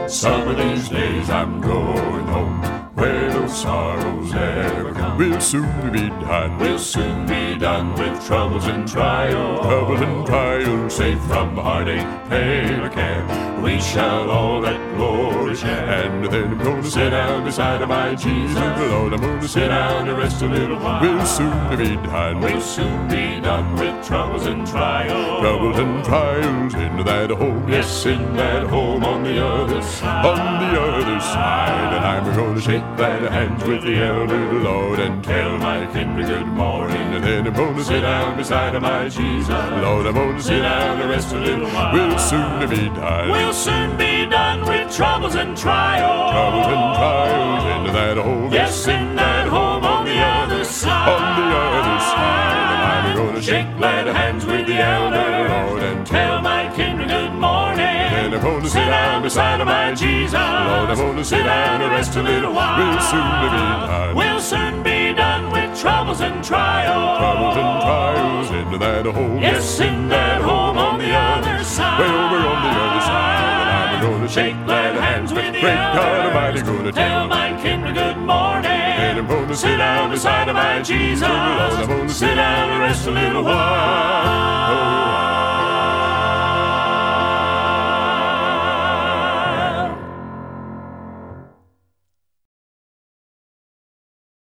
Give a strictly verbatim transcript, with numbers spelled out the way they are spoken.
Some of these days I'm going home, where no sorrows ever come. We'll soon be done. We'll soon be done with troubles and trials. Troubles and trials. Safe from heartache, pain, or care, we shall all that glory share. And then I'm gonna Sit down beside my Jesus, Lord, I'm gonna sit down and rest a little while. We'll soon be done. We'll soon be done with troubles and trials. Troubles and trials in that home. Yes, in that home on the other side. On the other side. And I'm gonna shake that hands with the elder Lord and Tell my kindred good morning. And then I'm gonna Sit down beside my Jesus, Lord, I'm gonna sit down and rest a little while. We'll soon be done. We'll soon be done with troubles and trials. Troubles and trials in that home. Yes, in that home on the other side. On the other side. And I'm gonna shake glad hands with the elder Lord and tell my kindred good morning. And I'm gonna sit down beside my Jesus, Lord, I'm gonna sit down and rest a little while. We'll soon be done. We'll soon be done with troubles and trials. Troubles and trials in that home. Yes, in that home on the other side. Way over on the other side. And I'm gonna shake glad hands with the Great elder. God Almighty, gonna tell my kindred good morning. And I'm gonna sit down beside my Jesus, Lord, I'm gonna sit down and rest a little while.